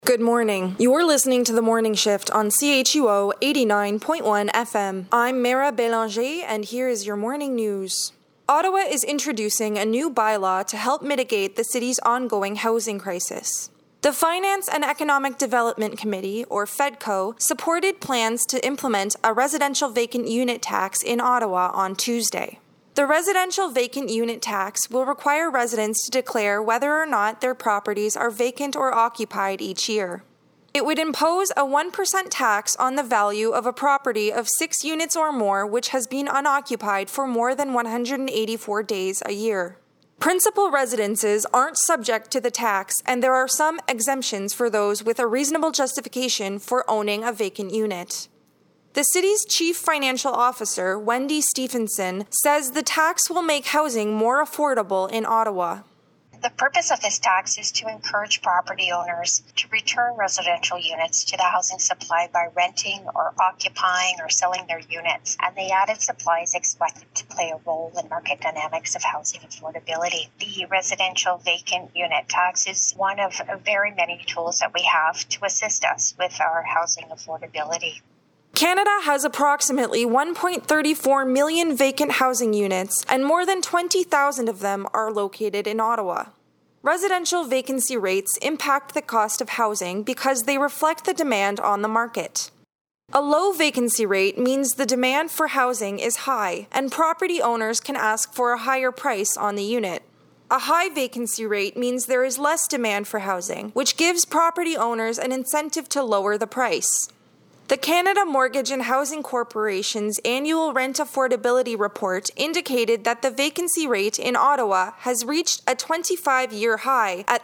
Good morning. You're listening to The Morning Shift on CHUO 89.1 FM. I'm Mara Bélanger, and here is your morning news. Ottawa is introducing a new bylaw to help mitigate the city's ongoing housing crisis. The Finance and Economic Development Committee, or FEDCO, supported plans to implement a residential vacant unit tax in Ottawa on Tuesday. The residential vacant unit tax will require residents to declare whether or not their properties are vacant or occupied each year. It would impose a 1% tax on the value of a property of 6 units or more which has been unoccupied for more than 184 days a year. Principal residences aren't subject to the tax, and there are some exemptions for those with a reasonable justification for owning a vacant unit. The city's chief financial officer, Wendy Stephenson, says the tax will make housing more affordable in Ottawa. The purpose of this tax is to encourage property owners to return residential units to the housing supply by renting or occupying or selling their units. And the added supply is expected to play a role in market dynamics of housing affordability. The residential vacant unit tax is one of very many tools that we have to assist us with our housing affordability. Canada has approximately 1.34 million vacant housing units, and more than 20,000 of them are located in Ottawa. Residential vacancy rates impact the cost of housing because they reflect the demand on the market. A low vacancy rate means the demand for housing is high, and property owners can ask for a higher price on the unit. A high vacancy rate means there is less demand for housing, which gives property owners an incentive to lower the price. The Canada Mortgage and Housing Corporation's annual rent affordability report indicated that the vacancy rate in Ottawa has reached a 25-year high at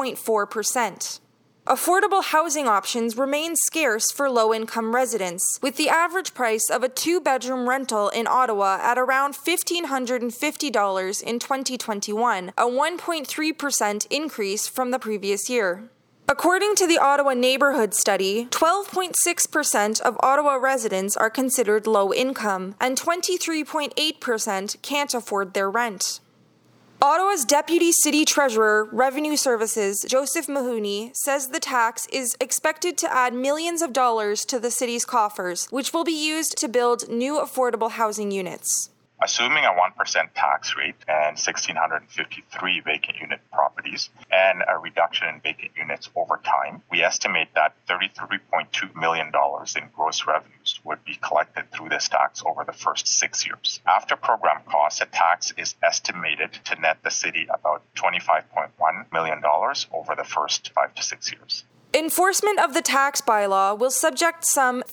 3.4%. Affordable housing options remain scarce for low-income residents, with the average price of a 2-bedroom rental in Ottawa at around $1,550 in 2021, a 1.3% increase from the previous year. According to the Ottawa Neighbourhood Study, 12.6% of Ottawa residents are considered low income, and 23.8% can't afford their rent. Ottawa's Deputy City Treasurer, Revenue Services, Joseph Mahoney, says the tax is expected to add millions of dollars to the city's coffers, which will be used to build new affordable housing units. Assuming a 1% tax rate and 1,653 vacant unit properties and a reduction in vacant units over time, we estimate that $33.2 million in gross revenues would be collected through this tax over the first 6 years. After program costs, a tax is estimated to net the city about $25.1 million over the first 5 to 6 years. Enforcement of the tax bylaw will subject some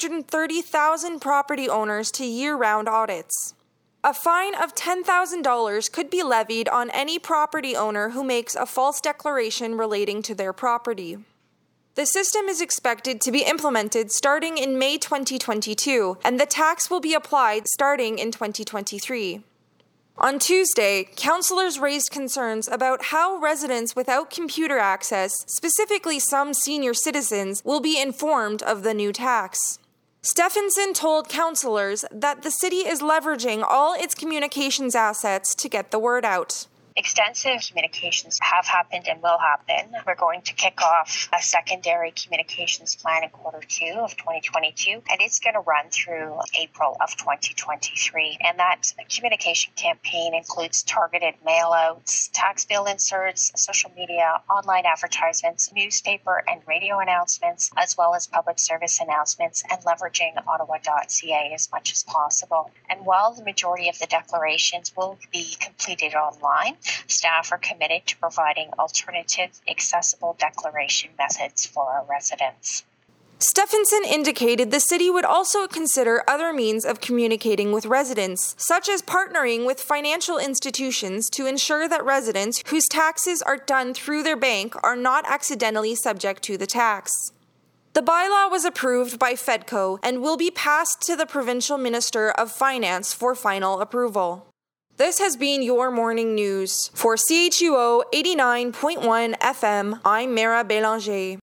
330,000 property owners to year-round audits. A fine of $10,000 could be levied on any property owner who makes a false declaration relating to their property. The system is expected to be implemented starting in May 2022, and the tax will be applied starting in 2023. On Tuesday, councillors raised concerns about how residents without computer access, specifically some senior citizens, will be informed of the new tax. Stephenson told councillors that the city is leveraging all its communications assets to get the word out. Extensive communications have happened and will happen. We're going to kick off a secondary communications plan in Q2 of 2022, and it's going to run through April of 2023. And that communication campaign includes targeted mail-outs, tax bill inserts, social media, online advertisements, newspaper and radio announcements, as well as public service announcements, and leveraging ottawa.ca as much as possible. And while the majority of the declarations will be completed online, staff are committed to providing alternative, accessible declaration methods for our residents. Stephenson indicated the city would also consider other means of communicating with residents, such as partnering with financial institutions to ensure that residents whose taxes are done through their bank are not accidentally subject to the tax. The bylaw was approved by FEDCO and will be passed to the Provincial Minister of Finance for final approval. This has been your morning news. For CHUO 89.1 FM, I'm Mara Bélanger.